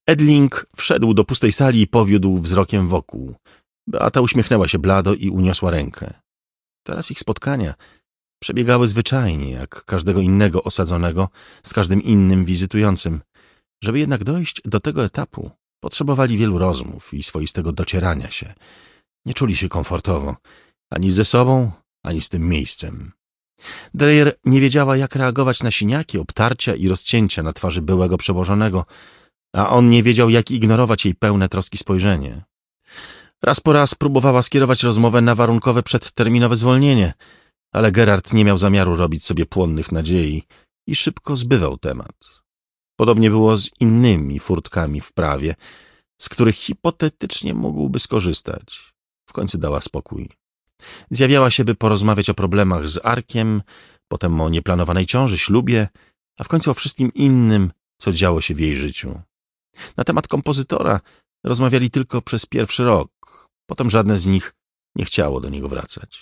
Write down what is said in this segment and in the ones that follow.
Edling wszedł do pustej sali i powiódł wzrokiem wokół. Beata uśmiechnęła się blado i uniosła rękę. Teraz ich spotkania przebiegały zwyczajnie, jak każdego innego osadzonego z każdym innym wizytującym. Żeby jednak dojść do tego etapu, potrzebowali wielu rozmów i swoistego docierania się. Nie czuli się komfortowo, ani ze sobą, ani z tym miejscem. Dreyer nie wiedziała, jak reagować na siniaki, obtarcia i rozcięcia na twarzy byłego przełożonego, a on nie wiedział, jak ignorować jej pełne troski spojrzenie. Raz po raz próbowała skierować rozmowę na warunkowe przedterminowe zwolnienie, ale Gerard nie miał zamiaru robić sobie płonnych nadziei i szybko zbywał temat. Podobnie było z innymi furtkami w prawie, z których hipotetycznie mógłby skorzystać. W końcu dała spokój. Zjawiała się, by porozmawiać o problemach z Arkiem, potem o nieplanowanej ciąży, ślubie, a w końcu o wszystkim innym, co działo się w jej życiu. Na temat kompozytora rozmawiali tylko przez pierwszy rok, potem żadne z nich nie chciało do niego wracać.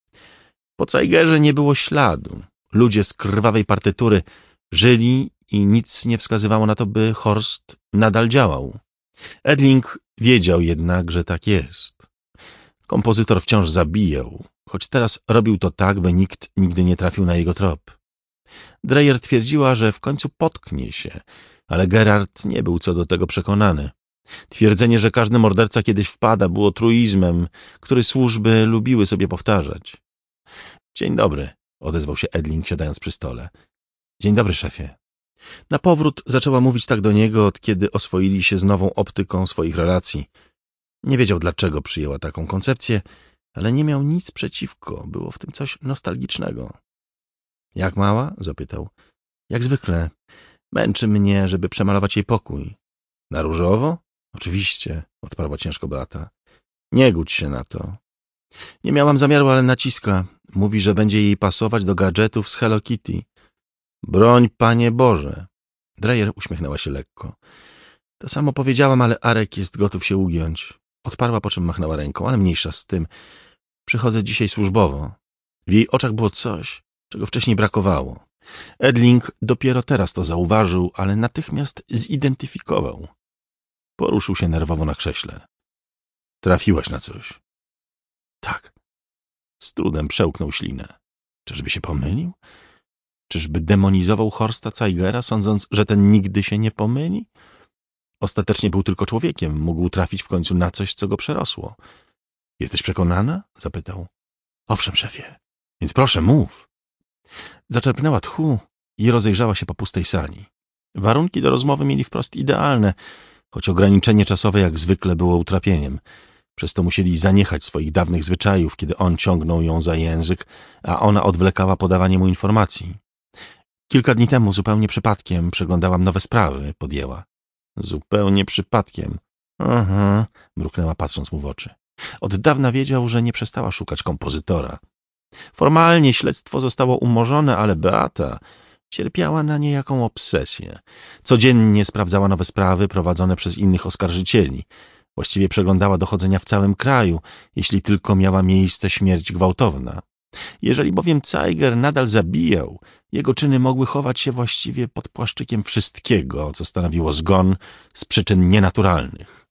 Po Zeigerze nie było śladu. Ludzie z krwawej partytury żyli i nic nie wskazywało na to, by Horst nadal działał. Edling wiedział jednak, że tak jest. Kompozytor wciąż zabijał, choć teraz robił to tak, by nikt nigdy nie trafił na jego trop. Dreyer twierdziła, że w końcu potknie się, ale Gerard nie był co do tego przekonany. Twierdzenie, że każdy morderca kiedyś wpada, było truizmem, który służby lubiły sobie powtarzać. Dzień dobry, odezwał się Edling, siadając przy stole. Dzień dobry, szefie. Na powrót zaczęła mówić tak do niego, od kiedy oswoili się z nową optyką swoich relacji. Nie wiedział, dlaczego przyjęła taką koncepcję, ale nie miał nic przeciwko, było w tym coś nostalgicznego. Jak mała? Zapytał. Jak zwykle. Męczy mnie, żeby przemalować jej pokój. Na różowo? Oczywiście, odparła ciężko Beata. Nie gódź się na to. Nie miałam zamiaru, ale naciska. Mówi, że będzie jej pasować do gadżetów z Hello Kitty. Broń, Panie Boże. Dreyer uśmiechnęła się lekko. To samo powiedziałam, ale Arek jest gotów się ugiąć. Odparła, po czym machnęła ręką, ale mniejsza z tym. Przychodzę dzisiaj służbowo. W jej oczach było coś, czego wcześniej brakowało. Edling dopiero teraz to zauważył, ale natychmiast zidentyfikował. Poruszył się nerwowo na krześle. Trafiłaś na coś. Tak. Z trudem przełknął ślinę. Czyżby się pomylił? Czyżby demonizował Horsta Zeigera, sądząc, że ten nigdy się nie pomyli? Ostatecznie był tylko człowiekiem, mógł trafić w końcu na coś, co go przerosło. Jesteś przekonana? Zapytał. Owszem, szefie. Więc proszę, mów. Zaczerpnęła tchu i rozejrzała się po pustej sali. Warunki do rozmowy mieli wprost idealne, choć ograniczenie czasowe jak zwykle było utrapieniem. Przez to musieli zaniechać swoich dawnych zwyczajów, kiedy on ciągnął ją za język, a ona odwlekała podawanie mu informacji. Kilka dni temu zupełnie przypadkiem przeglądałam nowe sprawy, podjęła. Zupełnie przypadkiem. Aha, mruknęła, patrząc mu w oczy. Od dawna wiedział, że nie przestała szukać kompozytora. Formalnie śledztwo zostało umorzone, ale Beata cierpiała na niejaką obsesję. Codziennie sprawdzała nowe sprawy prowadzone przez innych oskarżycieli. Właściwie przeglądała dochodzenia w całym kraju, jeśli tylko miała miejsce śmierć gwałtowna. Jeżeli bowiem Zeiger nadal zabijał, jego czyny mogły chować się właściwie pod płaszczykiem wszystkiego, co stanowiło zgon z przyczyn nienaturalnych.